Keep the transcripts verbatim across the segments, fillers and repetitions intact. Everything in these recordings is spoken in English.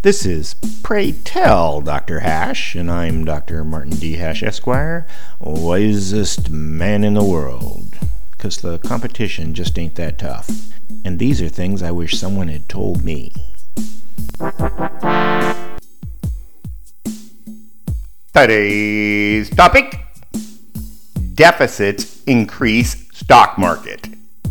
This is Pray Tell, Doctor Hash, and I'm Doctor Martin D. Hash, Esquire, wisest man in the world. 'Cause the competition just ain't that tough. And these are things I wish someone had told me. Today's topic: deficits increase stock market.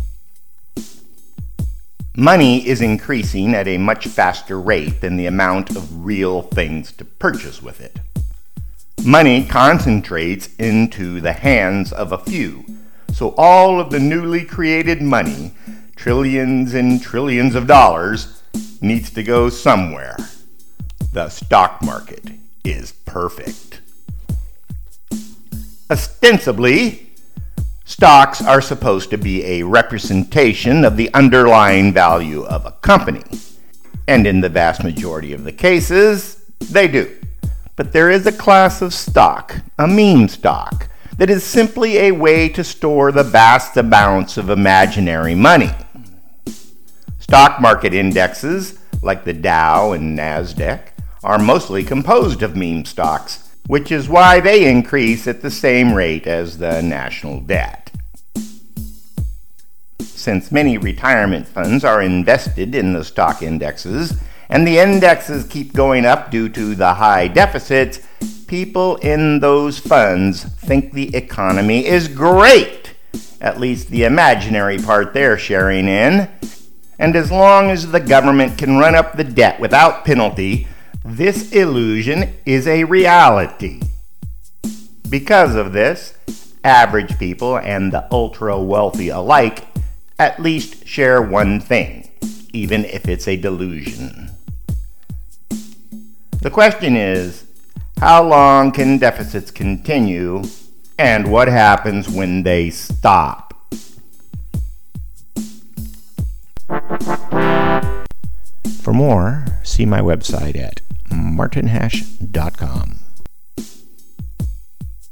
Money is increasing at a much faster rate than the amount of real things to purchase with it. Money concentrates into the hands of a few, so all of the newly created money, trillions and trillions of dollars, needs to go somewhere. The stock market is perfect. Ostensibly, stocks are supposed to be a representation of the underlying value of a company, and in the vast majority of the cases, they do. But there is a class of stock, a meme stock, that is simply a way to store the vast amounts of imaginary money. Stock market indexes, like the Dow and NASDAQ, are mostly composed of meme stocks, which is why they increase at the same rate as the national debt. Since many retirement funds are invested in the stock indexes, and the indexes keep going up due to the high deficits, people in those funds think the economy is great, at least the imaginary part they're sharing in. And as long as the government can run up the debt without penalty, this illusion is a reality. Because of this, average people and the ultra-wealthy alike at least share one thing, even if it's a delusion. The question is, how long can deficits continue, and what happens when they stop? For more, see my website at martin hash dot com.